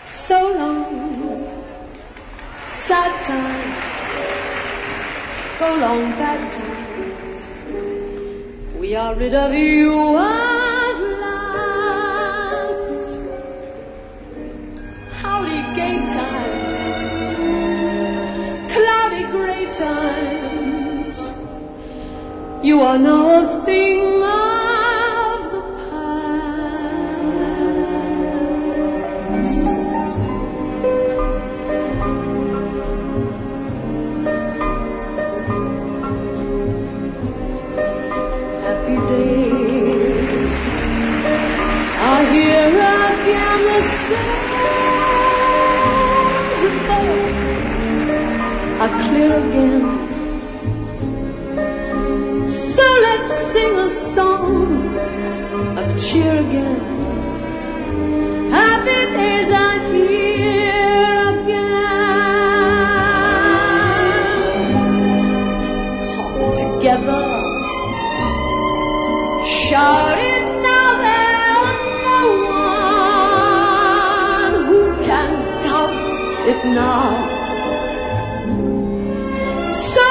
So long, sad times, go long, bad times. We are rid of you at last. Howdy, gay times, cloudy, gray times. You are now a thing of the past. Happy days are here again. The skies above are clear again. So let's sing a song of cheer again. Happy days are here again. All together, shout it now, there's no one who can doubt it now. So